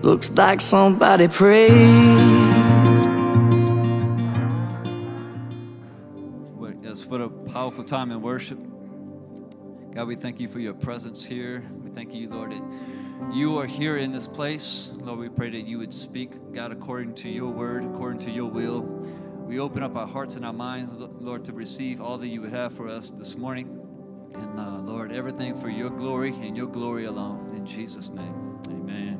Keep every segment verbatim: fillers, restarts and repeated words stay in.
Looks like somebody prayed. Yes, what a powerful time in worship. God, we thank you for your presence here. We thank you, Lord, that you are here in this place. Lord, we pray that you would speak, God, according to your word, according to your will. We open up our hearts and our minds, Lord, to receive all that you would have for us this morning. And, uh, Lord, everything for your glory and your glory alone. In Jesus' name, amen.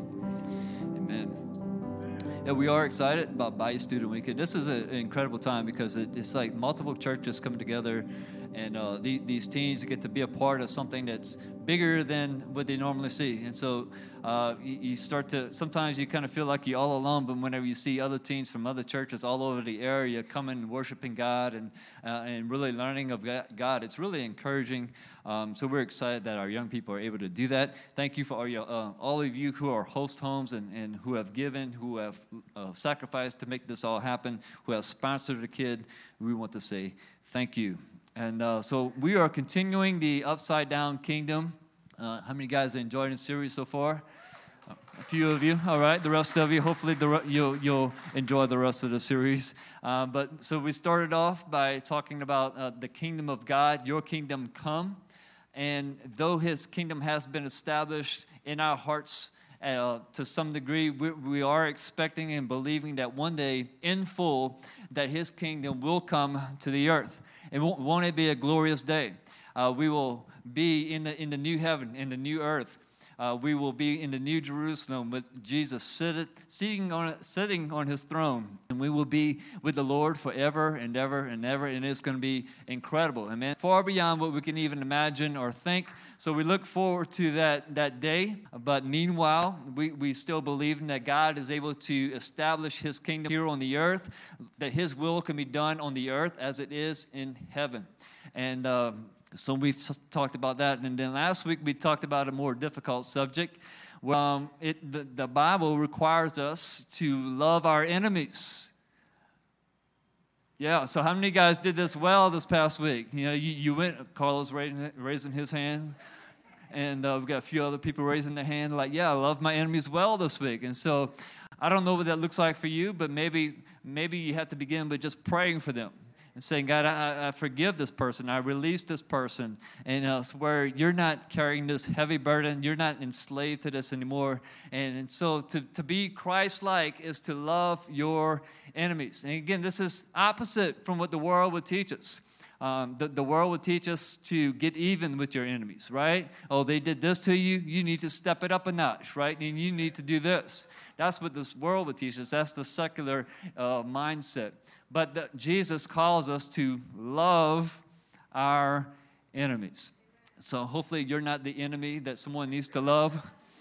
Amen. Yeah, we are excited about Bayou Student Week. And this is a, an incredible time because it, it's like multiple churches coming together, and uh, the, these teens get to be a part of something that's bigger than what they normally see. And so uh, you, you start to, sometimes you kind of feel like you're all alone, but whenever you see other teens from other churches all over the area coming and worshiping God and uh, and really learning of God, it's really encouraging. Um, so we're excited that our young people are able to do that. Thank you for all, your, uh, all of you who are host homes and, and who have given, who have uh, sacrificed to make this all happen, who have sponsored the kid. We want to say thank you. And uh, so we are continuing the Upside Down Kingdom. Uh, how many guys are enjoying the series so far? A few of you. All right. The rest of you, hopefully the, you'll, you'll enjoy the rest of the series. Uh, but so we started off by talking about uh, the kingdom of God, your kingdom come. And though his kingdom has been established in our hearts uh, to some degree, we, we are expecting and believing that one day in full that his kingdom will come to the earth. And won't, won't it be a glorious day? Uh, we will be in the in the new heaven, in the new earth. Uh, we will be in the new Jerusalem with Jesus seated, sitting on sitting on his throne, and we will be with the Lord forever and ever and ever. And it's going to be incredible, amen. Far beyond what we can even imagine or think. So we look forward to that that day. But meanwhile, we we still believe that God is able to establish his kingdom here on the earth, that his will can be done on the earth as it is in heaven, and. Um, So we've talked about that, and then last week we talked about a more difficult subject. Um, it, the, the Bible requires us to love our enemies. Yeah, so how many guys did this well this past week? You know, you, you went, Carlos raising, raising his hand, and uh, we've got a few other people raising their hand, like, yeah, I love my enemies well this week. And so I don't know what that looks like for you, but maybe maybe you have to begin with just praying for them. And saying, God, I, I forgive this person. I release this person. And uh, where you're not carrying this heavy burden. You're not enslaved to this anymore. And, and so to, to be Christ-like is to love your enemies. And again, this is opposite from what the world would teach us. Um, the, the world would teach us to get even with your enemies, right? Oh, they did this to you. You need to step it up a notch, right? And you need to do this. That's what this world would teach us. That's the secular uh, mindset. But the, Jesus calls us to love our enemies. So hopefully you're not the enemy that someone needs to love.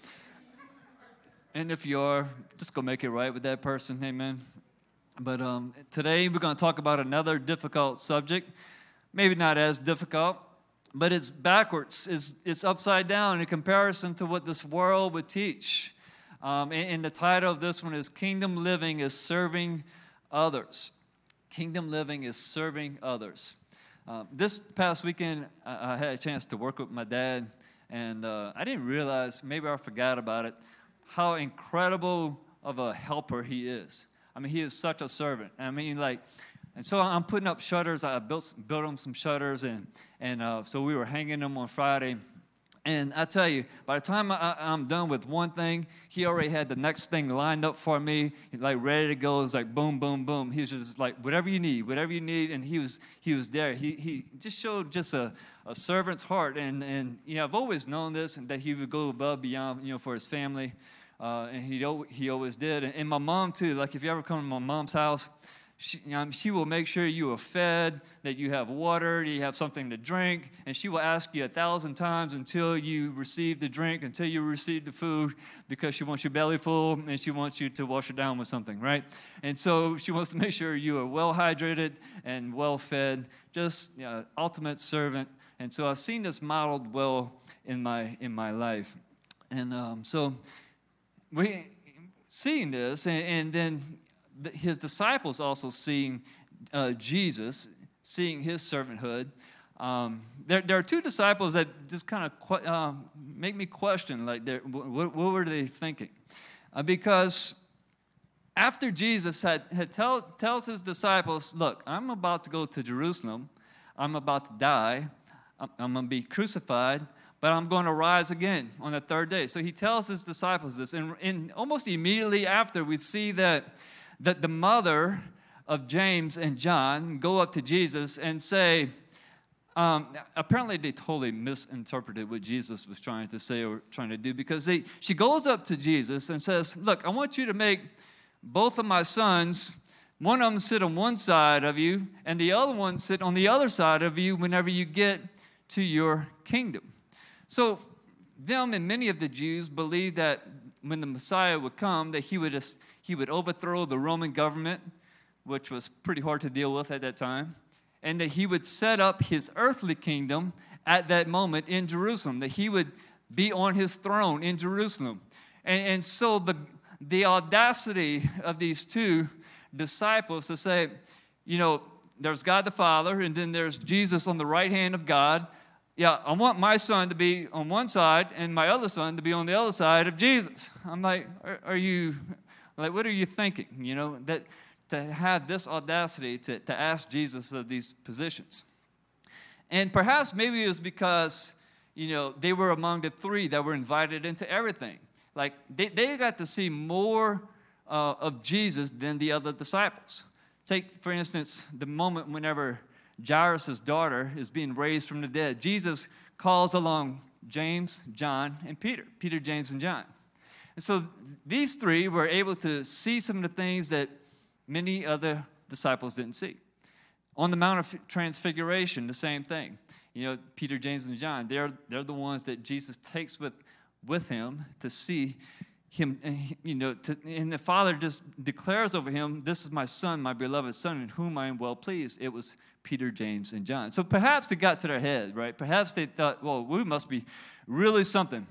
And if you are, just go make it right with that person. Amen. But um, today we're going to talk about another difficult subject. Maybe not as difficult, but it's backwards. It's, it's upside down in comparison to what this world would teach. Um, and, and the title of this one is Kingdom Living is Serving Others. Kingdom living is serving others. Uh, this past weekend, I, I had a chance to work with my dad, and uh, I didn't realize, maybe I forgot about it, how incredible of a helper he is. I mean, he is such a servant. I mean, like, and so I'm putting up shutters. I built built him some shutters, and and uh, so we were hanging them on Friday. And I tell you, by the time I, I'm done with one thing, he already had the next thing lined up for me, like ready to go. It was like boom, boom, boom. He was just like, whatever you need, whatever you need. And he was he was there. He he just showed just a, a servant's heart. And, and, you know, I've always known this, and that he would go above beyond, you know, for his family. Uh, and he he always did. And, and my mom, too. Like, if you ever come to my mom's house, She, you know, she will make sure you are fed, that you have water, you have something to drink, and she will ask you a thousand times until you receive the drink, until you receive the food, because she wants your belly full, and she wants you to wash it down with something, right? And so she wants to make sure you are well hydrated and well fed, just, you know, ultimate servant. And so I've seen this modeled well in my in my life, and um, so we seeing this, and, and then. His disciples also seeing uh, Jesus, seeing his servanthood. Um, there, there are two disciples that just kind of qu- uh, make me question, like, what, what were they thinking? Uh, because after Jesus had, had tell, tells his disciples, look, I'm about to go to Jerusalem. I'm about to die. I'm, I'm going to be crucified, but I'm going to rise again on the third day. So he tells his disciples this. And, and almost immediately after, we see that, that the mother of James and John go up to Jesus and say, um, apparently they totally misinterpreted what Jesus was trying to say or trying to do, because they, she goes up to Jesus and says, look, I want you to make both of my sons, one of them sit on one side of you and the other one sit on the other side of you whenever you get to your kingdom. So them and many of the Jews believed that when the Messiah would come, that he would, he would overthrow the Roman government, which was pretty hard to deal with at that time, and that he would set up his earthly kingdom at that moment in Jerusalem, that he would be on his throne in Jerusalem. And, and so the, the audacity of these two disciples to say, you know, there's God the Father, and then there's Jesus on the right hand of God. Yeah, I want my son to be on one side and my other son to be on the other side of Jesus. I'm like, are, are you, like, what are you thinking? You know, that to have this audacity to, to ask Jesus of these positions. And perhaps maybe it was because, you know, they were among the three that were invited into everything. Like, they, they got to see more uh, of Jesus than the other disciples. Take, for instance, the moment whenever Jairus' daughter is being raised from the dead. Jesus calls along James, John, and Peter. Peter, James, and John. And so these three were able to see some of the things that many other disciples didn't see. On the Mount of Transfiguration, the same thing. You know, Peter, James, and John, they're, they're the ones that Jesus takes with, with him to see him, you know, to, and the Father just declares over him, this is my son, my beloved son, in whom I am well pleased. It was Peter, James, and John. So perhaps it got to their head, right? Perhaps they thought, well, we must be really something.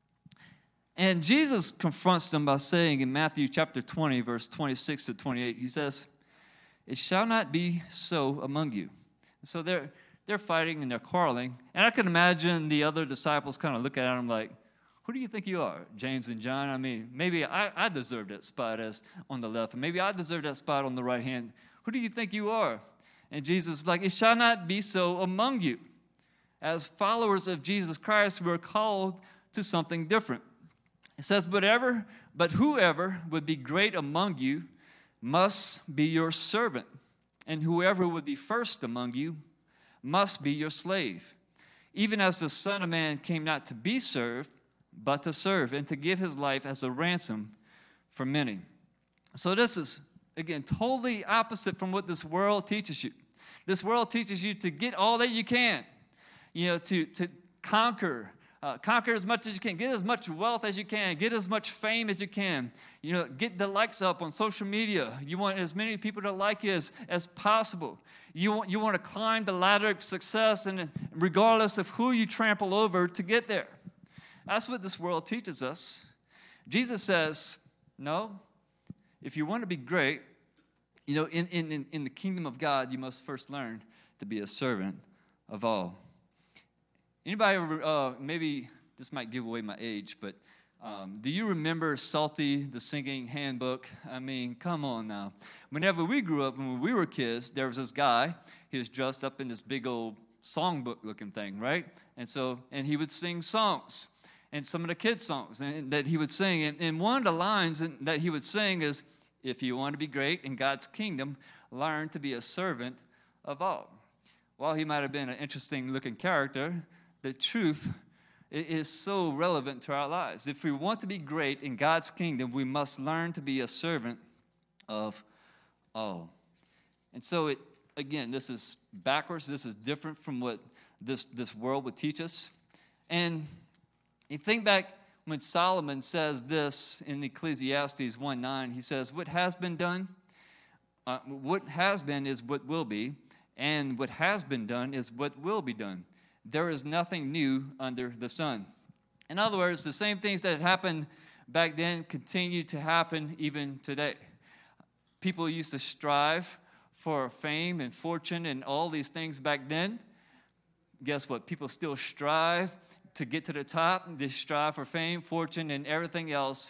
And Jesus confronts them by saying in Matthew chapter twenty, verse twenty-six to twenty-eight, he says, it shall not be so among you. So they're, they're fighting and they're quarreling. And I can imagine the other disciples kind of looking at him like, who do you think you are, James and John? I mean, maybe I, I deserve that spot as on the left, and maybe I deserve that spot on the right hand. Who do you think you are? And Jesus is like, it shall not be so among you. As followers of Jesus Christ, we're called to something different. It says, whatever, but whoever would be great among you must be your servant, and whoever would be first among you must be your slave. Even as the Son of Man came not to be served, but to serve, and to give his life as a ransom for many. So this is, again, totally opposite from what this world teaches you. This world teaches you to get all that you can, you know, to, to conquer, Uh, conquer as much as you can. Get as much wealth as you can. Get as much fame as you can. You know, get the likes up on social media. You want as many people to like you as, as possible. You want, you want to climb the ladder of success, and regardless of who you trample over to get there. That's what this world teaches us. Jesus says, no, if you want to be great, you know, in, in, in the kingdom of God, you must first learn to be a servant of all. Anybody ever, uh, maybe this might give away my age, but um, do you remember Salty, the singing handbook? I mean, come on now. Whenever we grew up, when we were kids, there was this guy. He was dressed up in this big old songbook-looking thing, right? And so, and he would sing songs, and some of the kids' songs and, that he would sing. And, and one of the lines that he would sing is, if you want to be great in God's kingdom, learn to be a servant of all. While he might have been an interesting-looking character, the truth is so relevant to our lives. If we want to be great in God's kingdom, we must learn to be a servant of all. And so, it again, this is backwards. This is different from what this, this world would teach us. And you think back when Solomon says this in Ecclesiastes one nine, he says, what has been done, uh, what has been is what will be, and what has been done is what will be done. There is nothing new under the sun. In other words, the same things that happened back then continue to happen even today. People used to strive for fame and fortune and all these things back then. Guess what? People still strive to get to the top. They strive for fame, fortune, and everything else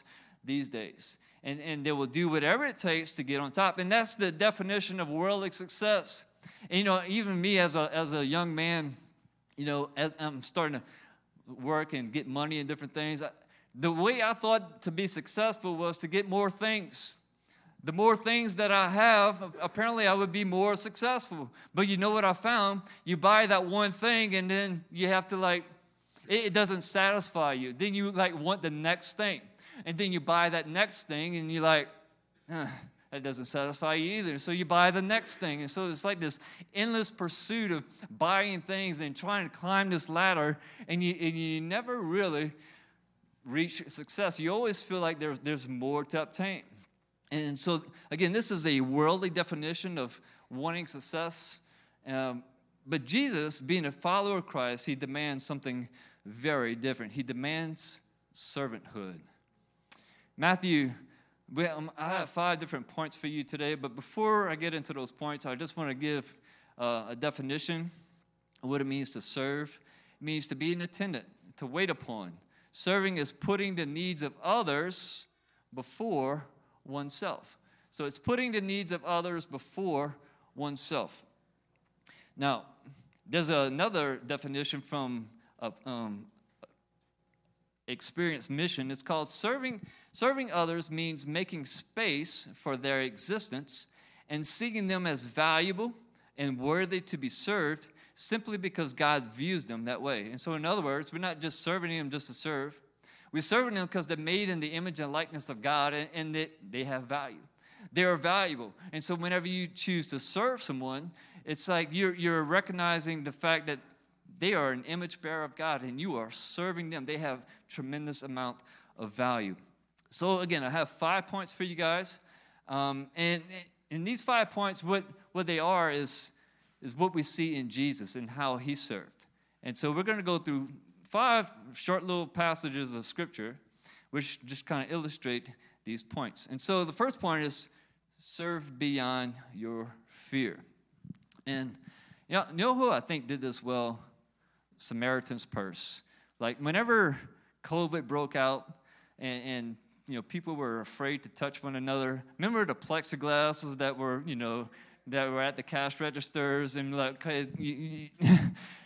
these days. And, and they will do whatever it takes to get on top. And that's the definition of worldly success. And, you know, even me as a, as a young man, you know, as I'm starting to work and get money and different things, I, the way I thought to be successful was to get more things. The more things that I have, apparently I would be more successful. But you know what I found? You buy that one thing and then you have to like, it, it doesn't satisfy you. Then you like want the next thing. And then you buy that next thing and you're like, eh, that doesn't satisfy you either. So you buy the next thing. And so it's like this endless pursuit of buying things and trying to climb this ladder. And you, and you never really reach success. You always feel like there's, there's more to obtain. And so, again, this is a worldly definition of wanting success. Um, but Jesus, being a follower of Christ, he demands something very different. He demands servanthood. Matthew, we, um, I have five different points for you today. But before I get into those points, I just want to give uh, a definition of what it means to serve. It means to be an attendant, to wait upon. Serving is putting the needs of others before oneself. So it's putting the needs of others before oneself. Now, there's another definition from uh, um, Experience Mission. It's called serving. Serving others means making space for their existence and seeing them as valuable and worthy to be served simply because God views them that way. And so in other words, we're not just serving them just to serve. We're serving them because they're made in the image and likeness of God, and, and they, they have value. They are valuable. And so whenever you choose to serve someone, it's like you're, you're recognizing the fact that they are an image bearer of God, and you are serving them. They have tremendous amount of value. So again, I have five points for you guys. Um, and in these five points, what, what they are is, is what we see in Jesus and how he served. And so we're going to go through five short little passages of Scripture which just kind of illustrate these points. And so the first point is serve beyond your fear. And you know, you know who I think did this well? Samaritan's Purse. Like whenever COVID broke out and, and you know, people were afraid to touch one another. Remember the plexiglasses that were, you know, that were at the cash registers, and like you, you,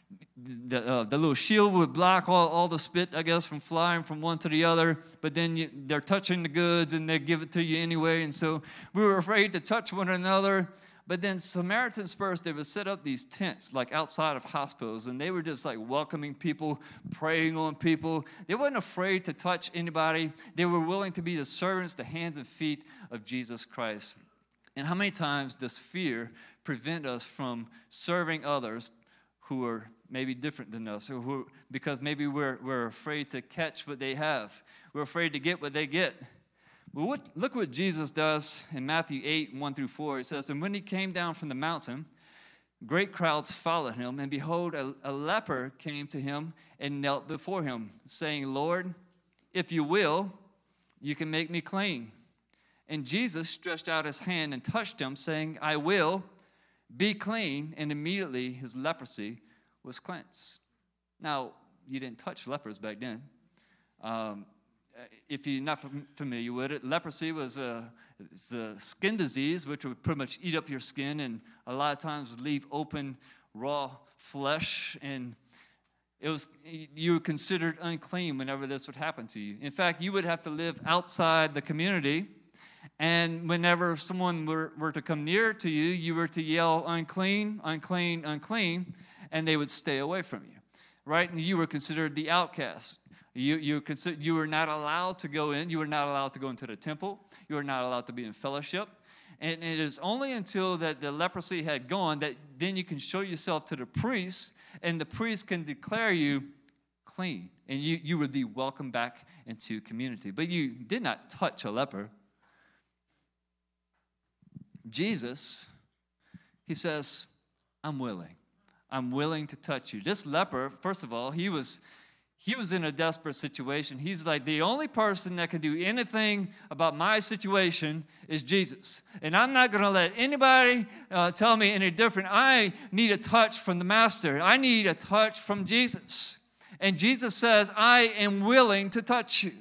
the, uh, the little shield would block all, all the spit, I guess, from flying from one to the other. But then you, they're touching the goods, and they give it to you anyway. And so we were afraid to touch one another. But then Samaritan's Purse, they would set up these tents like outside of hospitals, and they were just like welcoming people, praying on people. They weren't afraid to touch anybody. They were willing to be the servants, the hands and feet of Jesus Christ. And how many times does fear prevent us from serving others who are maybe different than us, or who, because maybe we're, we're afraid to catch what they have. We're afraid to get what they get. Well, what, look what Jesus does in Matthew eight, one through four. It says, "And when he came down from the mountain, great crowds followed him, and behold, a, a leper came to him and knelt before him, saying, 'Lord, if you will, you can make me clean.' And Jesus stretched out his hand and touched him, saying, 'I will, be clean.' And immediately his leprosy was cleansed." Now, you didn't touch lepers back then. Um, If you're not familiar with it, leprosy was a, it's a skin disease which would pretty much eat up your skin and a lot of times leave open, raw flesh. And it was you were considered unclean whenever this would happen to you. In fact, you would have to live outside the community. And whenever someone were, were to come near to you, you were to yell, "Unclean, unclean, unclean," and they would stay away from you, right? And you were considered the outcast. You, you, consider, you were not allowed to go in. You were not allowed to go into the temple. You were not allowed to be in fellowship. And it is only until that the leprosy had gone that then you can show yourself to the priest, and the priest can declare you clean. And you, you would be welcomed back into community. But you did not touch a leper. Jesus, he says, "I'm willing. I'm willing to touch you." This leper, first of all, he was... He was in a desperate situation. He's like, the only person that can do anything about my situation is Jesus. And I'm not going to let anybody uh, tell me any different. I need a touch from the Master. I need a touch from Jesus. And Jesus says, "I am willing to touch you."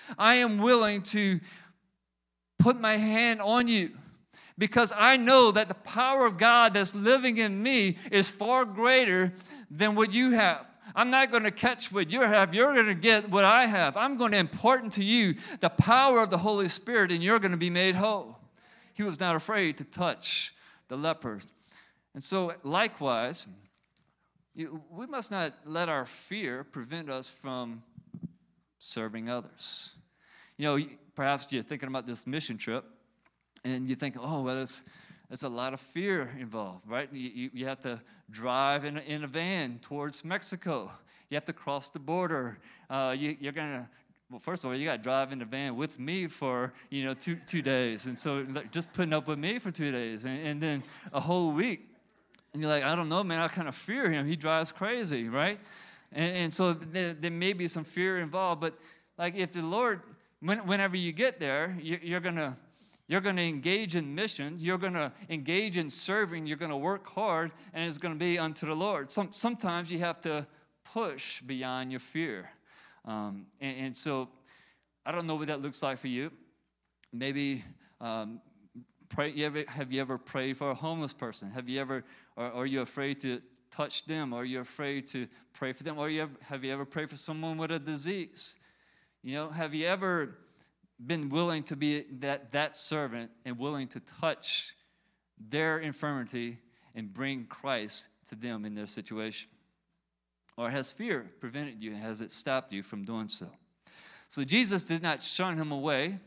I am willing to put my hand on you because I know that the power of God that's living in me is far greater than what you have. I'm not going to catch what you have. You're going to get what I have. I'm going to impart into you the power of the Holy Spirit, and you're going to be made whole. He was not afraid to touch the lepers. And so, likewise, you, we must not let our fear prevent us from serving others. You know, perhaps you're thinking about this mission trip, and you think, oh, well, there's, there's a lot of fear involved, right? You, you, you have to drive in a, in a van towards Mexico. You have to cross the border. Uh, you, you're going to, well, first of all, you got to drive in the van with me for, you know, two two days. And so just putting up with me for two days and, and then a whole week. And you're like, I don't know, man, I kind of fear him. He drives crazy, right? And, and so there, there may be some fear involved. But, like, if the Lord, when, whenever you get there, you, you're going to, You're going to engage in mission. You're going to engage in serving. You're going to work hard, and it's going to be unto the Lord. Some, sometimes you have to push beyond your fear. Um, and, and so I don't know what that looks like for you. Maybe um, pray. You ever, have you ever prayed for a homeless person? Have you ever, or, or are you afraid to touch them? Or are you afraid to pray for them? Or you ever, have you ever prayed for someone with a disease? You know, have you ever been willing to be that, that servant and willing to touch their infirmity and bring Christ to them in their situation? Or has fear prevented you? Has it stopped you from doing so? So Jesus did not shun him away,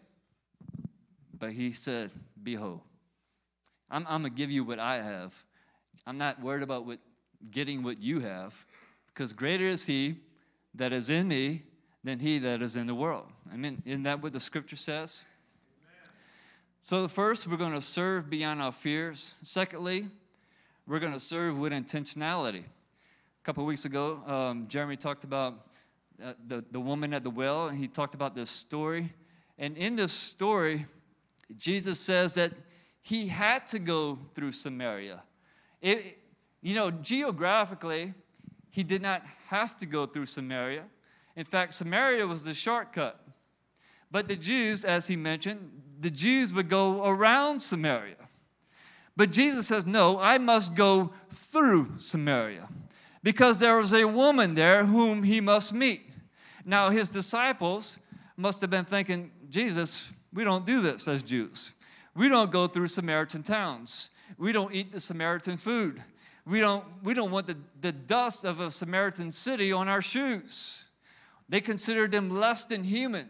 but he said, behold, I'm, I'm going to give you what I have. I'm not worried about what, getting what you have, because greater is he that is in me than he that is in the world. I mean, isn't that what the scripture says? Amen. So first, we're going to serve beyond our fears. Secondly, we're going to serve with intentionality. A couple of weeks ago, um, Jeremy talked about uh, the, the woman at the well, and he talked about this story. And in this story, Jesus says that he had to go through Samaria. It, you know, geographically, he did not have to go through Samaria. In fact, Samaria was the shortcut. But the Jews, as he mentioned, the Jews would go around Samaria. But Jesus says, no, I must go through Samaria, because there was a woman there whom he must meet. Now, his disciples must have been thinking, Jesus, we don't do this as Jews. We don't go through Samaritan towns. We don't eat the Samaritan food. We don't, we don't want the, the dust of a Samaritan city on our shoes. They considered them less than human.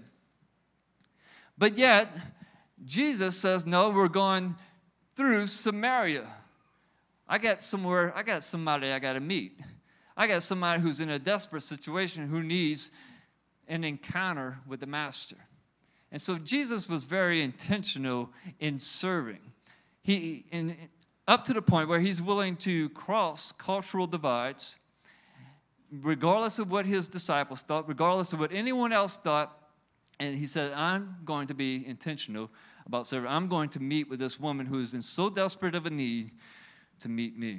But yet, Jesus says, no, we're going through Samaria. I got somewhere, I got somebody I got to meet. I got somebody who's in a desperate situation who needs an encounter with the Master. And so Jesus was very intentional in serving. He, in, up to the point where he's willing to cross cultural divides, regardless of what his disciples thought, regardless of what anyone else thought. And he said, I'm going to be intentional about serving. I'm going to meet with this woman who is in so desperate of a need to meet me.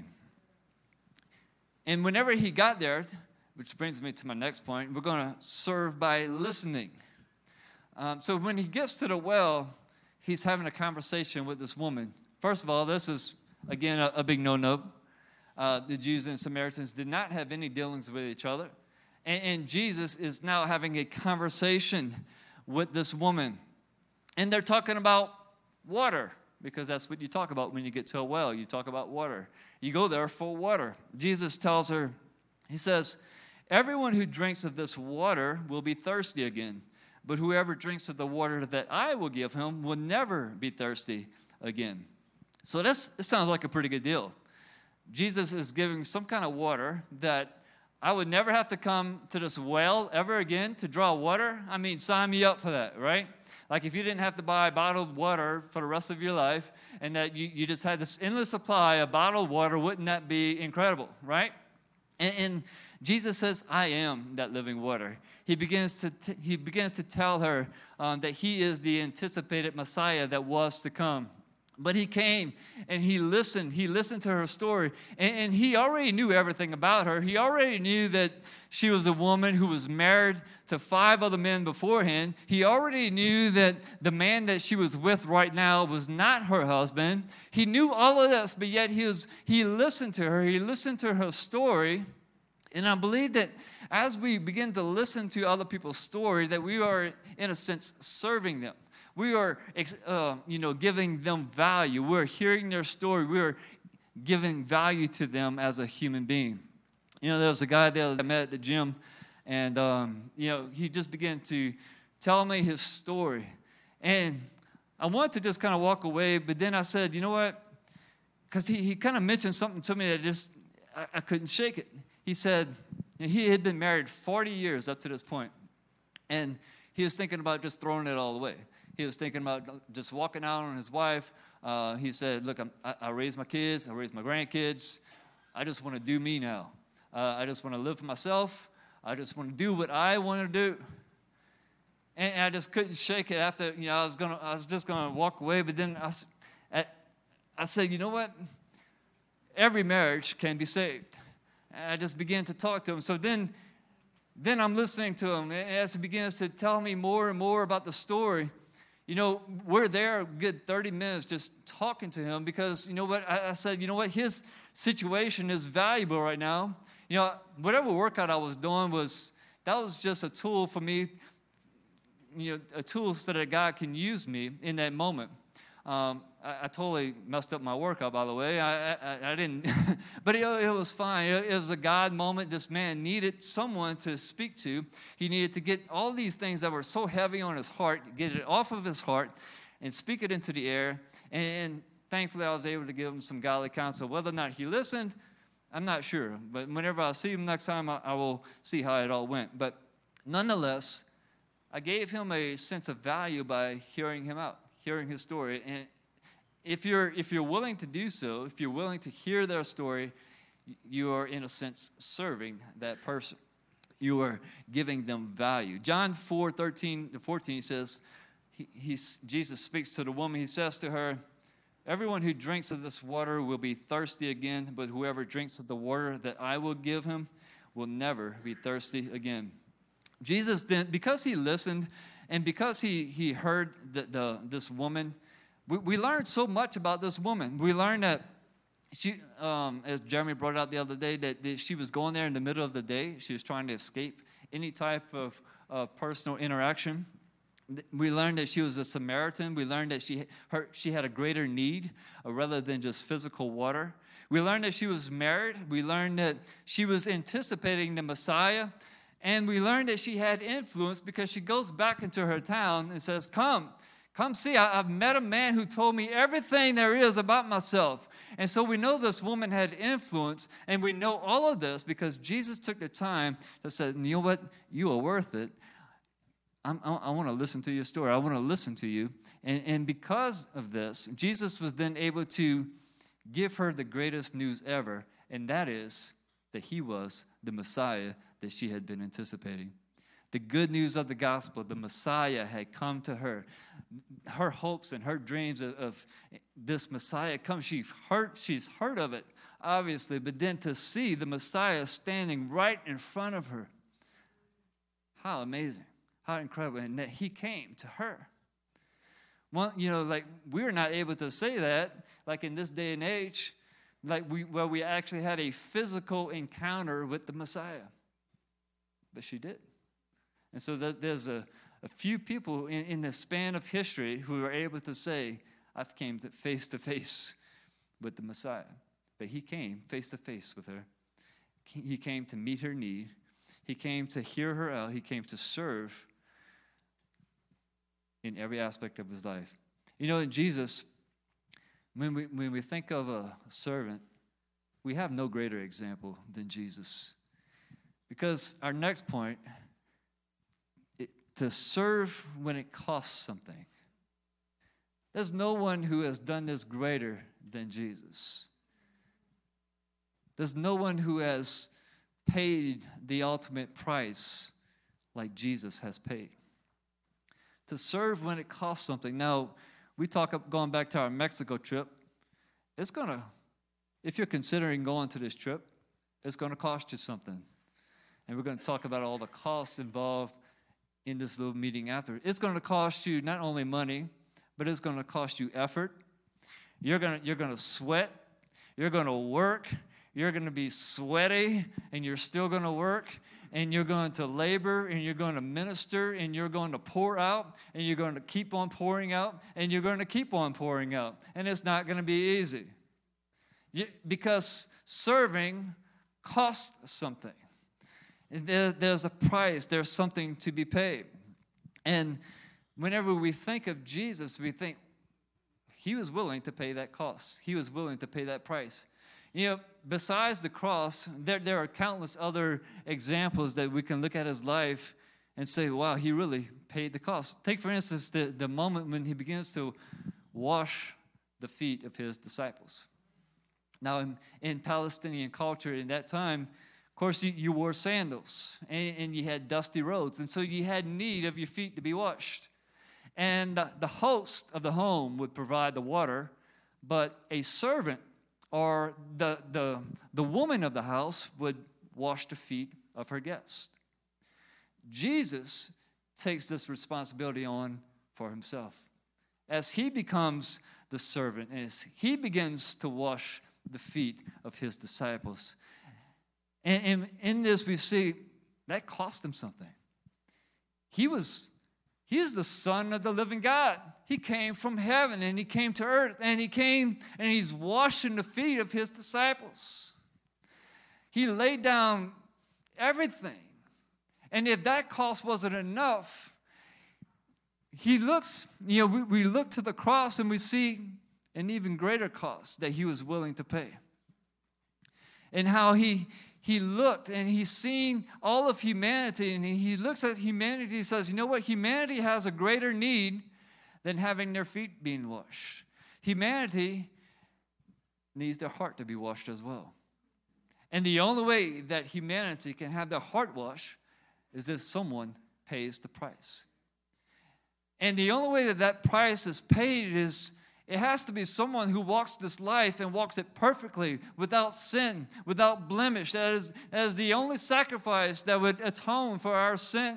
And whenever he got there, which brings me to my next point, we're going to serve by listening. Um, so when he gets to the well, he's having a conversation with this woman. First of all, this is, again, a, a big no-no. Uh, the Jews and Samaritans did not have any dealings with each other. And, and Jesus is now having a conversation with this woman. And they're talking about water, because that's what you talk about when you get to a well. You talk about water. You go there for water. Jesus tells her, he says, everyone who drinks of this water will be thirsty again. But whoever drinks of the water that I will give him will never be thirsty again. So this, this sounds like a pretty good deal. Jesus is giving some kind of water that I would never have to come to this well ever again to draw water. I mean, sign me up for that, right? Like if you didn't have to buy bottled water for the rest of your life and that you, you just had this endless supply of bottled water, wouldn't that be incredible, right? And, and Jesus says, I am that living water. He begins to, t- he begins to tell her um, that he is the anticipated Messiah that was to come. But he came and he listened. He listened to her story. And, and he already knew everything about her. He already knew that she was a woman who was married to five other men beforehand. He already knew that the man that she was with right now was not her husband. He knew all of this, but yet he, was, he listened to her. He listened to her story. And I believe that as we begin to listen to other people's story, that we are, in a sense, serving them. We are, uh, you know, giving them value. We're hearing their story. We're giving value to them as a human being. You know, there was a guy there that I met at the gym, and, um, you know, he just began to tell me his story. And I wanted to just kind of walk away, but then I said, you know what? Because he, he kind of mentioned something to me that just, I, I couldn't shake it. He said, you know, he had been married forty years up to this point, and he was thinking about just throwing it all away. He was thinking about just walking out on his wife. Uh, he said, look, I'm, I, I raised my kids. I raised my grandkids. I just want to do me now. Uh, I just want to live for myself. I just want to do what I want to do. And, and I just couldn't shake it after, you know, I was gonna, I was just going to walk away. But then I, I, I said, you know what? Every marriage can be saved. And I just began to talk to him. So then, then I'm listening to him. And as he begins to tell me more and more about the story, you know, we're there a good thirty minutes just talking to him because, you know what, I, I said, you know what, his situation is valuable right now. You know, whatever workout I was doing was, that was just a tool for me, you know, a tool so that God can use me in that moment. Um, I, I totally messed up my workout, by the way. I, I, I didn't, but it, it was fine. It, it was a God moment. This man needed someone to speak to. He needed to get all these things that were so heavy on his heart, get it off of his heart and speak it into the air. And, and thankfully, I was able to give him some godly counsel. Whether or not he listened, I'm not sure. But whenever I see him next time, I, I will see how it all went. But nonetheless, I gave him a sense of value by hearing him out, hearing his story. And if you're if you're willing to do so, if you're willing to hear their story, you are, in a sense, serving that person. You are giving them value. John four, thirteen to fourteen says, he, he's, Jesus speaks to the woman. He says to her, everyone who drinks of this water will be thirsty again, but whoever drinks of the water that I will give him will never be thirsty again. Jesus didn't, because he listened and because he, he heard the, the, this woman, we, we learned so much about this woman. We learned that she, um, as Jeremy brought out the other day, that, that she was going there in the middle of the day. She was trying to escape any type of uh, personal interaction. We learned that she was a Samaritan. We learned that she, her, she had a greater need uh, rather than just physical water. We learned that she was married. We learned that she was anticipating the Messiah. And we learned that she had influence because she goes back into her town and says, come, come see, I, I've met a man who told me everything there is about myself. And so we know this woman had influence, and we know all of this because Jesus took the time to say, you know what, you are worth it. I'm, I, I want to listen to your story. I want to listen to you. And, and because of this, Jesus was then able to give her the greatest news ever, and that is that he was the Messiah that she had been anticipating. The good news of the gospel, the Messiah had come to her. Her hopes and her dreams of, of this Messiah come. She's heard, she's heard of it, obviously, but then to see the Messiah standing right in front of her, how amazing, how incredible, and that he came to her. Well, you know, like we're not able to say that, like in this day and age, like we where we actually had a physical encounter with the Messiah. But she did. And so there's a, a few people in, in the span of history who are able to say, I've came to face to face with the Messiah. But he came face to face with her. He came to meet her need. He came to hear her out. He came to serve in every aspect of his life. You know, in Jesus, when we, when we think of a servant, we have no greater example than Jesus. Because our next point, it, to serve when it costs something. There's no one who has done this greater than Jesus. There's no one who has paid the ultimate price like Jesus has paid. To serve when it costs something. Now, we talk up going back to our Mexico trip. It's going to, if you're considering going to this trip, it's going to cost you something. And we're going to talk about all the costs involved in this little meeting after. It's going to cost you not only money, but it's going to cost you effort. You're going to, you're going to sweat. You're going to work. You're going to be sweaty, and you're still going to work. And you're going to labor, and you're going to minister, and you're going to pour out, and you're going to keep on pouring out, and you're going to keep on pouring out. And it's not going to be easy. You, because serving costs something. There, there's a price. There's something to be paid. And whenever we think of Jesus, we think he was willing to pay that cost. He was willing to pay that price. You know, besides the cross, there, there are countless other examples that we can look at his life and say, wow, he really paid the cost. Take, for instance, the, the moment when he begins to wash the feet of his disciples. Now, in, in Palestinian culture in that time, of course, you, you wore sandals, and, and you had dusty roads, and so you had need of your feet to be washed. And the, the host of the home would provide the water, but a servant or the, the, the woman of the house would wash the feet of her guest. Jesus takes this responsibility on for himself. As he becomes the servant, as he begins to wash the feet of his disciples. And, and in this we see that cost him something. He was, he is the Son of the living God. He came from heaven and he came to earth and he came and he's washing the feet of his disciples. He laid down everything. And if that cost wasn't enough, he looks, you know, we, we look to the cross and we see an even greater cost that he was willing to pay. And how he he looked and he's seen all of humanity and he looks at humanity and says, you know what, humanity has a greater need than having their feet being washed. Humanity needs their heart to be washed as well. And the only way that humanity can have their heart washed is if someone pays the price. And the only way that that price is paid is it has to be someone who walks this life and walks it perfectly, without sin, without blemish. That is, that is the only sacrifice that would atone for our sin.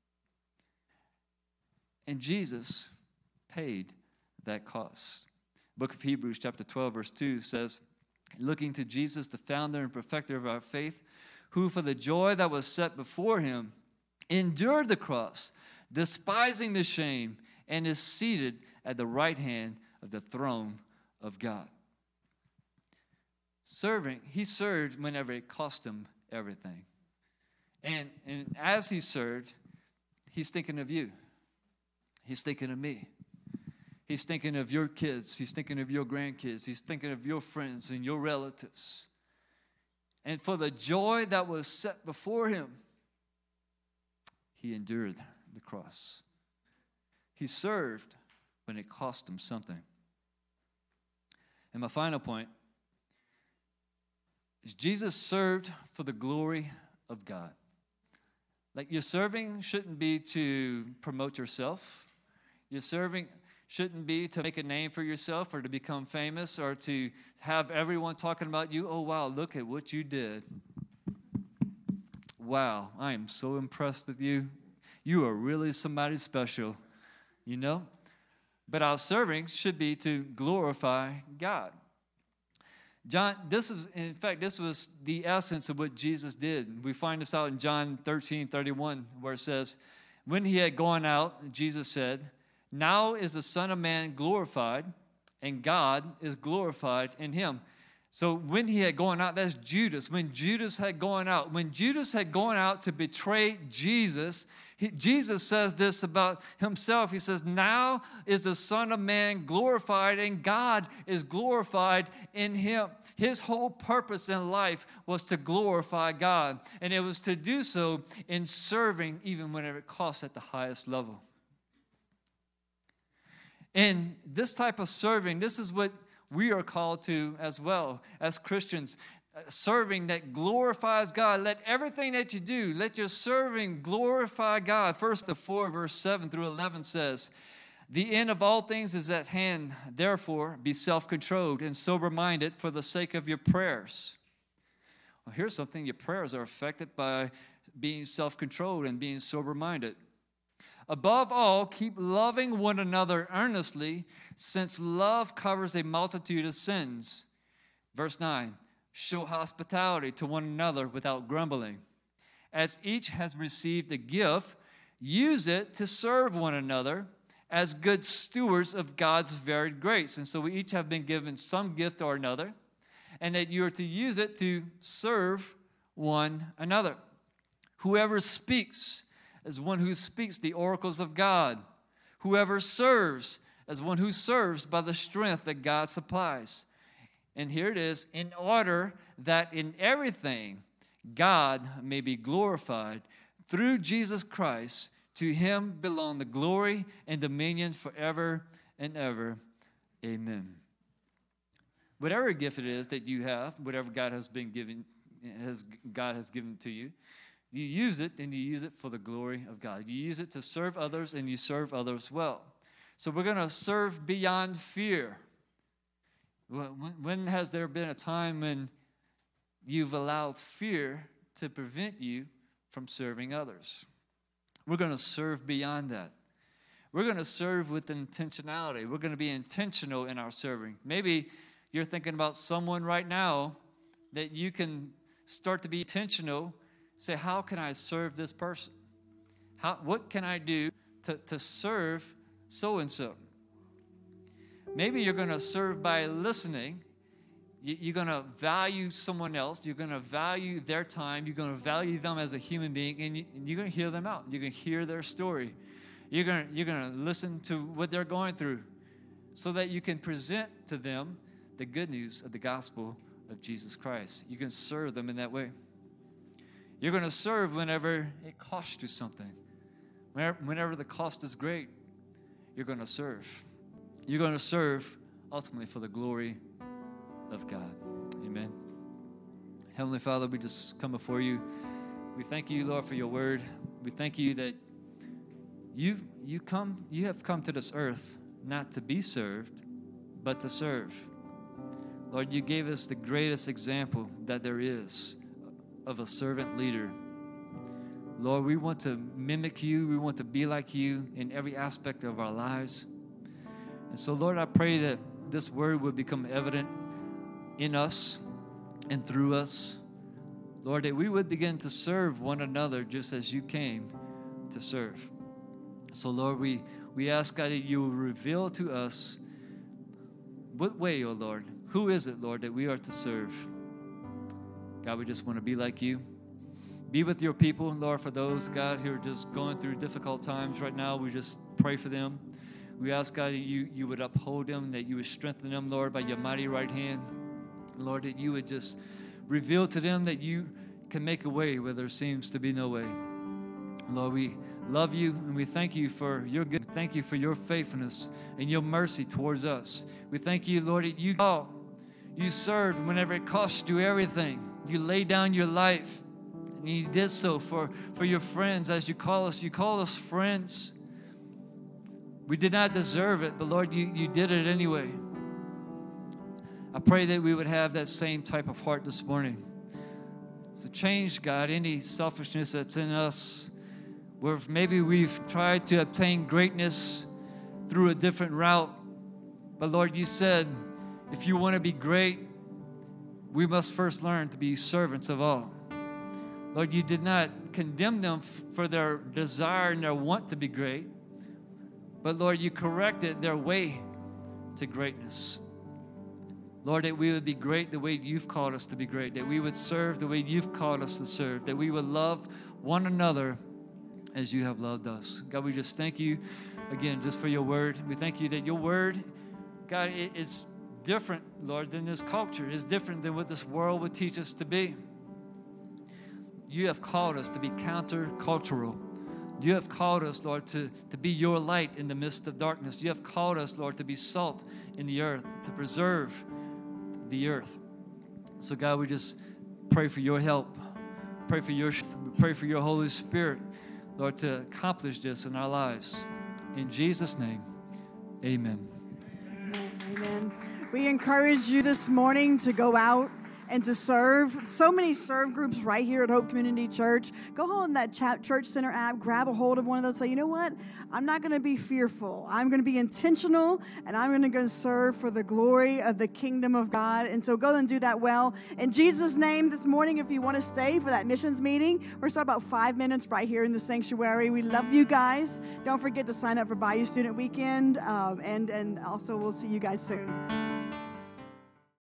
And Jesus paid that cost. Book of Hebrews chapter twelve verse two says, looking to Jesus, the founder and perfecter of our faith, who for the joy that was set before him endured the cross, despising the shame, and is seated at the right hand of the throne of God. Serving, he served whenever it cost him everything. And, and as he served, he's thinking of you. He's thinking of me. He's thinking of your kids. He's thinking of your grandkids. He's thinking of your friends and your relatives. And for the joy that was set before him, he endured the cross. He served when it cost him something. And my final point is Jesus served for the glory of God. Like, your serving shouldn't be to promote yourself. Your serving shouldn't be to make a name for yourself or to become famous or to have everyone talking about you. Oh, wow, look at what you did. Wow, I am so impressed with you. You are really somebody special, you know? But our serving should be to glorify God. John, this is, in fact, this was the essence of what Jesus did. We find this out in John thirteen thirty-one, where it says, when he had gone out, Jesus said, now is the Son of Man glorified, and God is glorified in him. So when he had gone out, that's Judas. When Judas had gone out, when Judas had gone out to betray Jesus, he, Jesus says this about himself. He says, now is the Son of Man glorified, and God is glorified in him. His whole purpose in life was to glorify God, and it was to do so in serving, even whenever it costs at the highest level. And this type of serving, this is what we are called to as well as Christians. Uh, serving that glorifies God. Let everything that you do, let your serving glorify God. First, the four, verse seven through eleven says, The end of all things is at hand. Therefore, be self-controlled and sober-minded for the sake of your prayers. Well, here's something. Your prayers are affected by being self-controlled and being sober-minded. Above all, keep loving one another earnestly, since love covers a multitude of sins. Verse nine, show hospitality to one another without grumbling. As each has received a gift, use it to serve one another as good stewards of God's varied grace. And so we each have been given some gift or another, and that you are to use it to serve one another. Whoever speaks as one who speaks the oracles of God. Whoever serves as one who serves by the strength that God supplies. And here it is, in order that in everything God may be glorified through Jesus Christ. To him belong the glory and dominion forever and ever. Amen. Whatever gift it is that you have, whatever God has been given, has God has given to you, you use it and you use it for the glory of God. You use it to serve others and you serve others well. So we're going to serve beyond fear. When has there been a time when you've allowed fear to prevent you from serving others? We're going to serve beyond that. We're going to serve with intentionality. We're going to be intentional in our serving. Maybe you're thinking about someone right now that you can start to be intentional. Say, how can I serve this person? How, what can I do to, to serve so-and-so? Maybe you're going to serve by listening. You, you're going to value someone else. You're going to value their time. You're going to value them as a human being, and, you, and you're going to hear them out. You're going to hear their story. You're going to, you're going to listen to what they're going through so that you can present to them the good news of the gospel of Jesus Christ. You can serve them in that way. You're going to serve whenever it costs you something. Whenever, whenever the cost is great, you're going to serve. You're going to serve ultimately for the glory of God. Amen. Heavenly Father, we just come before you. We thank you, Lord, for your word. We thank you that you you come you have come to this earth not to be served, but to serve. Lord, you gave us the greatest example that there is of a servant leader. Lord, we want to mimic you. We want to be like you in every aspect of our lives. And so, Lord, I pray that this word would become evident in us and through us. Lord, that we would begin to serve one another just as you came to serve. So, Lord, we, we ask, God, that you will reveal to us what way, oh Lord, who is it, Lord, that we are to serve? God, we just want to be like you. Be with your people, Lord, for those, God, who are just going through difficult times right now. We just pray for them. We ask, God, that you, you would uphold them, that you would strengthen them, Lord, by your mighty right hand. Lord, that you would just reveal to them that you can make a way where there seems to be no way. Lord, we love you and we thank you for your good. Thank you for your faithfulness and your mercy towards us. We thank you, Lord, that you, oh, you served whenever it cost you everything. You laid down your life, and you did so for, for your friends, as you call us. You call us friends. We did not deserve it, but Lord, you, you did it anyway. I pray that we would have that same type of heart this morning. So change, God, any selfishness that's in us, where maybe we've tried to obtain greatness through a different route. But Lord, you said, if you want to be great, we must first learn to be servants of all. Lord, you did not condemn them f- for their desire and their want to be great, but Lord, you corrected their way to greatness. Lord, that we would be great the way you've called us to be great, that we would serve the way you've called us to serve, that we would love one another as you have loved us. God, we just thank you again just for your word. We thank you that your word, God, it, it's different, Lord, than this culture. It's different than what this world would teach us to be. You have called us to be counter-cultural. You have called us, Lord, to, to be your light in the midst of darkness. You have called us, Lord, to be salt in the earth, to preserve the earth. So, God, we just pray for your help. Pray for your, we pray for your Holy Spirit, Lord, to accomplish this in our lives. In Jesus' name, Amen. Amen. Amen. We encourage you this morning to go out and to serve. So many serve groups right here at Hope Community Church. Go on that chat Church Center app, grab a hold of one of those. Say, you know what? I'm not going to be fearful. I'm going to be intentional, and I'm going to go serve for the glory of the kingdom of God. And so go and do that well. In Jesus' name, this morning, if you want to stay for that missions meeting, we're starting about five minutes right here in the sanctuary. We love you guys. Don't forget to sign up for Bayou Student Weekend, um, and, and also we'll see you guys soon.